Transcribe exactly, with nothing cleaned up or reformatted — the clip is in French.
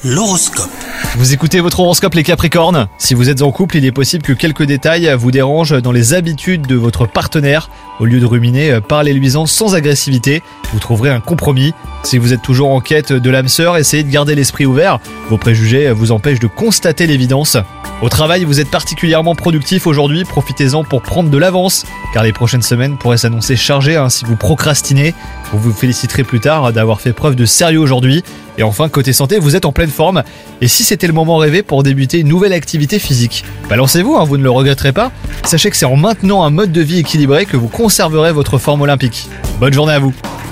L'horoscope. Vous écoutez votre horoscope les Capricornes. Si vous êtes en couple, il est possible que quelques détails vous dérangent dans les habitudes de votre partenaire. Au lieu de ruminer, parlez-lui-en sans agressivité. Vous trouverez un compromis. Si vous êtes toujours en quête de l'âme sœur, essayez de garder l'esprit ouvert. Vos préjugés vous empêchent de constater l'évidence. Au travail, vous êtes particulièrement productif aujourd'hui. Profitez-en pour prendre de l'avance, car les prochaines semaines pourraient s'annoncer chargées hein, si vous procrastinez. Vous vous féliciterez plus tard d'avoir fait preuve de sérieux aujourd'hui. Et enfin, côté santé, vous êtes en pleine forme. Et si c'était le moment rêvé pour débuter une nouvelle activité physique, balancez-vous, hein, vous ne le regretterez pas. Sachez que c'est en maintenant un mode de vie équilibré que vous conserverez votre forme olympique. Bonne journée à vous.